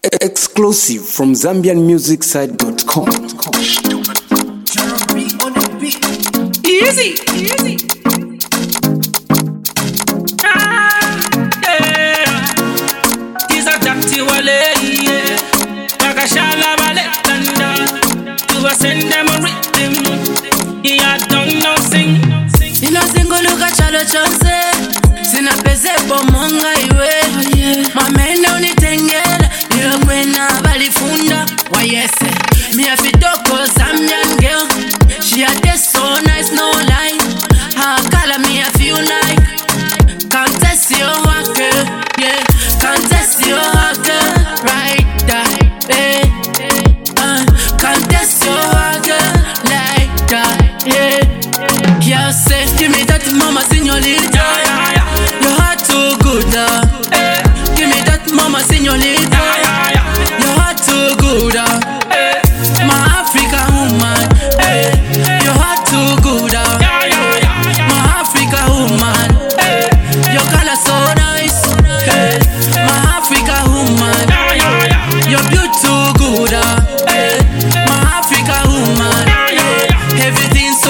Exclusive from ZambianMusicSite.com. Easy. These are Dr. Wale, yeah. Bakashala Wale, Landa. You are send them a rhythm. Yeah, don't know sing. Sina singo luka chalo chonse. Sina pese pomonga iwe. Mamena unitengela. Nilo kwena balifunda. Wayese. Mi afitoko Zambian girl. She a taste so nice, no lie. Her color me I feel like. Can't test your heart, girl. Yeah. Can't test your heart, girl. Right that, eh. Can't test your heart, girl. Like that, yeah. Yeah, say, give me that mama señorita. Your heart too good, give me that mama señorita. Your heart too good, my African woman. Your heart too good, my African woman. Your color so nice, my African woman. Your beauty too good, my African woman. Everything so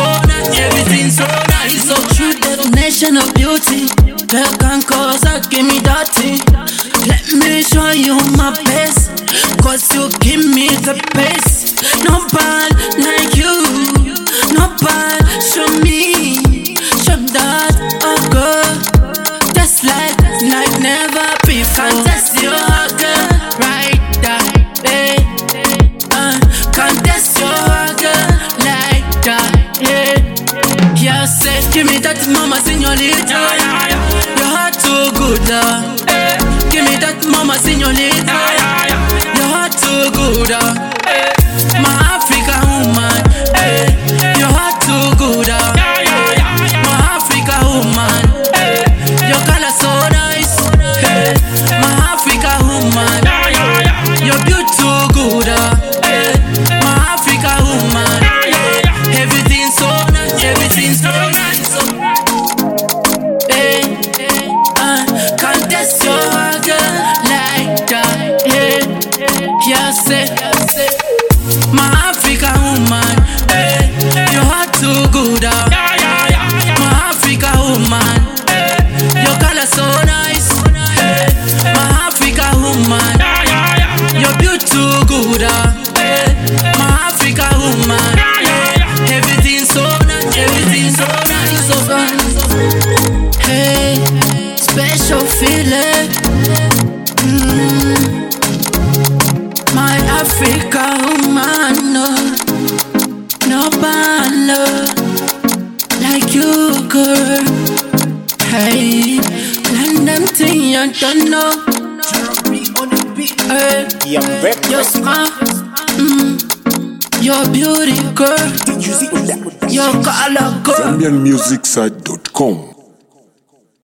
nice, so true definition of beauty. Girl can cause her, give me that thing. Let me show you my best, cause you give me the best. Nobody like you, nobody show me, show that, oh girl. Just like never before. Can't test your heart, girl, right that, eh. Can't test your heart, girl, like that, yeah. Yeah, say, give me that mama señorita. Your heart too good, give me that mama señorita. Your heart too good, my African woman. Your heart too good, my African woman. Your color so nice, my African woman. Your beauty too good, my African woman. Everything so nice, everything so nice. Can't test your heart, girl, like that, yeah. Yeah, say, my African woman. Your heart too good, my African woman. Your color so nice, my African woman. Your beauty too good, my African woman. Everything so nice, everything so nice, so nice. Hey, special feeling. My African woman, no one like you, girl. Hey, London thing you don't know. Hey, you're smart, your beauty, girl. Your color, girl. ZambianMusicSite.com.